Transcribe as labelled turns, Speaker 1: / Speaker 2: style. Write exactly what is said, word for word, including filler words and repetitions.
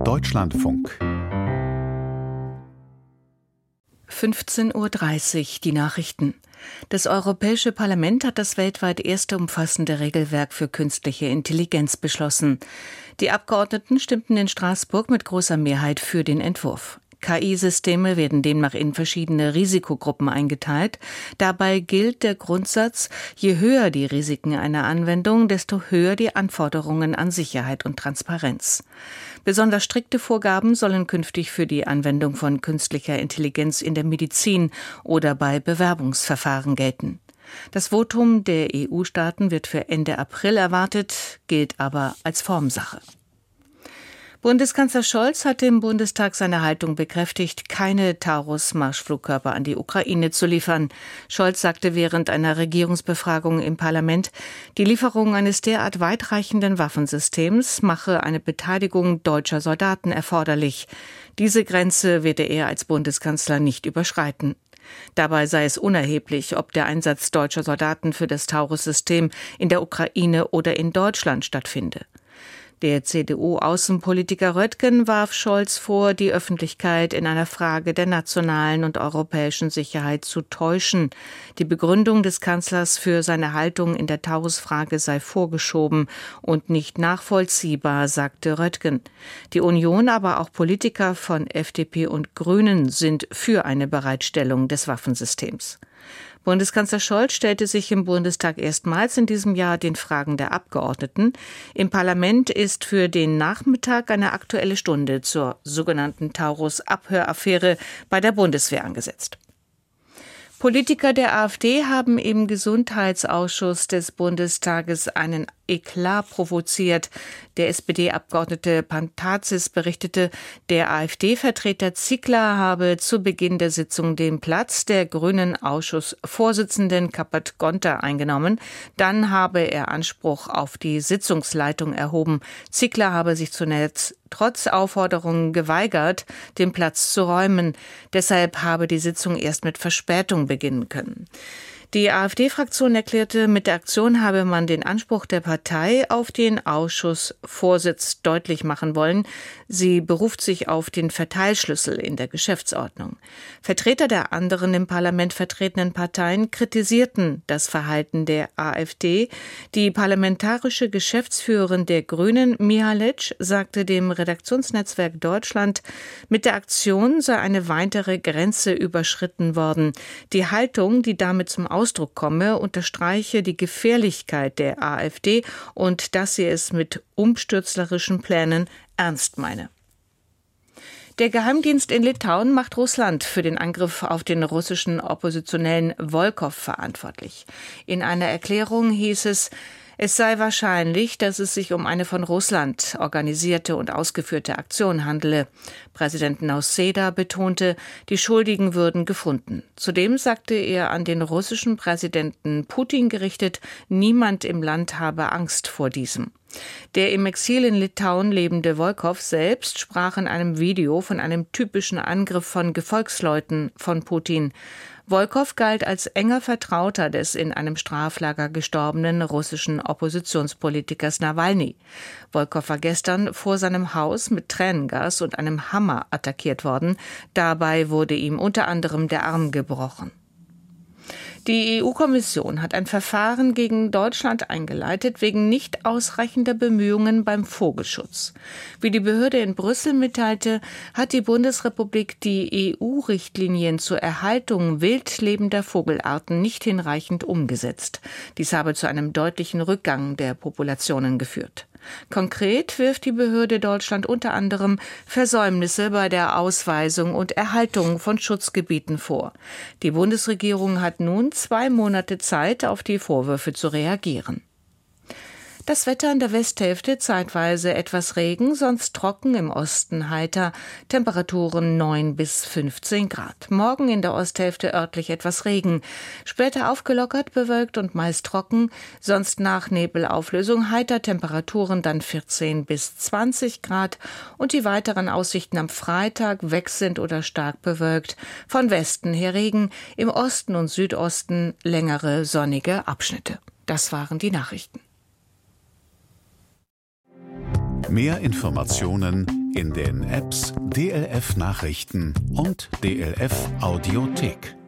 Speaker 1: Deutschlandfunk.
Speaker 2: fünfzehn Uhr dreißig, die Nachrichten. Das Europäische Parlament hat das weltweit erste umfassende Regelwerk für künstliche Intelligenz beschlossen. Die Abgeordneten stimmten in Straßburg mit großer Mehrheit für den Entwurf. K I-Systeme werden demnach in verschiedene Risikogruppen eingeteilt. Dabei gilt der Grundsatz, je höher die Risiken einer Anwendung, desto höher die Anforderungen an Sicherheit und Transparenz. Besonders strikte Vorgaben sollen künftig für die Anwendung von künstlicher Intelligenz in der Medizin oder bei Bewerbungsverfahren gelten. Das Votum der E U-Staaten wird für Ende April erwartet, gilt aber als Formsache. Bundeskanzler Scholz hat im Bundestag seine Haltung bekräftigt, keine Taurus-Marschflugkörper an die Ukraine zu liefern. Scholz sagte während einer Regierungsbefragung im Parlament, die Lieferung eines derart weitreichenden Waffensystems mache eine Beteiligung deutscher Soldaten erforderlich. Diese Grenze werde er als Bundeskanzler nicht überschreiten. Dabei sei es unerheblich, ob der Einsatz deutscher Soldaten für das Taurus-System in der Ukraine oder in Deutschland stattfinde. Der C D U-Außenpolitiker Röttgen warf Scholz vor, die Öffentlichkeit in einer Frage der nationalen und europäischen Sicherheit zu täuschen. Die Begründung des Kanzlers für seine Haltung in der Taurus-Frage sei vorgeschoben und nicht nachvollziehbar, sagte Röttgen. Die Union, aber auch Politiker von F D P und Grünen sind für eine Bereitstellung des Waffensystems. Bundeskanzler Scholz stellte sich im Bundestag erstmals in diesem Jahr den Fragen der Abgeordneten. Im Parlament ist für den Nachmittag eine Aktuelle Stunde zur sogenannten Taurus-Abhöraffäre bei der Bundeswehr angesetzt. Politiker der AfD haben im Gesundheitsausschuss des Bundestages einen Eklat provoziert. Der S P D-Abgeordnete Pantazis berichtete, der AfD-Vertreter Zickler habe zu Beginn der Sitzung den Platz der grünen Ausschussvorsitzenden Kappert-Gonter eingenommen. Dann habe er Anspruch auf die Sitzungsleitung erhoben. Zickler habe sich zunächst trotz Aufforderungen geweigert, den Platz zu räumen. Deshalb habe die Sitzung erst mit Verspätung beginnen können. Die AfD-Fraktion erklärte, mit der Aktion habe man den Anspruch der Partei auf den Ausschussvorsitz deutlich machen wollen. Sie beruft sich auf den Verteilschlüssel in der Geschäftsordnung. Vertreter der anderen im Parlament vertretenen Parteien kritisierten das Verhalten der AfD. Die parlamentarische Geschäftsführerin der Grünen, Mihalic, sagte dem Redaktionsnetzwerk Deutschland, mit der Aktion sei eine weitere Grenze überschritten worden. Die Haltung, die damit zum Ausdruck komme, unterstreiche die Gefährlichkeit der AfD und dass sie es mit umstürzlerischen Plänen ernst meine. Der Geheimdienst in Litauen macht Russland für den Angriff auf den russischen Oppositionellen Volkov verantwortlich. In einer Erklärung hieß es, es sei wahrscheinlich, dass es sich um eine von Russland organisierte und ausgeführte Aktion handele. Präsident Nausėda betonte, die Schuldigen würden gefunden. Zudem sagte er an den russischen Präsidenten Putin gerichtet, niemand im Land habe Angst vor diesem. Der im Exil in Litauen lebende Volkov selbst sprach in einem Video von einem typischen Angriff von Gefolgsleuten von Putin. Volkov galt als enger Vertrauter des in einem Straflager gestorbenen russischen Oppositionspolitikers Nawalny. Volkov war gestern vor seinem Haus mit Tränengas und einem Hammer attackiert worden. Dabei wurde ihm unter anderem der Arm gebrochen. Die E U-Kommission hat ein Verfahren gegen Deutschland eingeleitet wegen nicht ausreichender Bemühungen beim Vogelschutz. Wie die Behörde in Brüssel mitteilte, hat die Bundesrepublik die E U-Richtlinien zur Erhaltung wild lebender Vogelarten nicht hinreichend umgesetzt. Dies habe zu einem deutlichen Rückgang der Populationen geführt. Konkret wirft die Behörde Deutschland unter anderem Versäumnisse bei der Ausweisung und Erhaltung von Schutzgebieten vor. Die Bundesregierung hat nun zwei Monate Zeit, auf die Vorwürfe zu reagieren. Das Wetter in der Westhälfte zeitweise etwas Regen, sonst trocken, im Osten heiter, Temperaturen neun bis fünfzehn Grad. Morgen in der Osthälfte örtlich etwas Regen, später aufgelockert, bewölkt und meist trocken, sonst nach Nebelauflösung heiter, Temperaturen dann vierzehn bis zwanzig Grad und die weiteren Aussichten am Freitag wechselnd oder stark bewölkt, von Westen her Regen, im Osten und Südosten längere sonnige Abschnitte. Das waren die Nachrichten.
Speaker 1: Mehr Informationen in den Apps D L F Nachrichten und D L F Audiothek.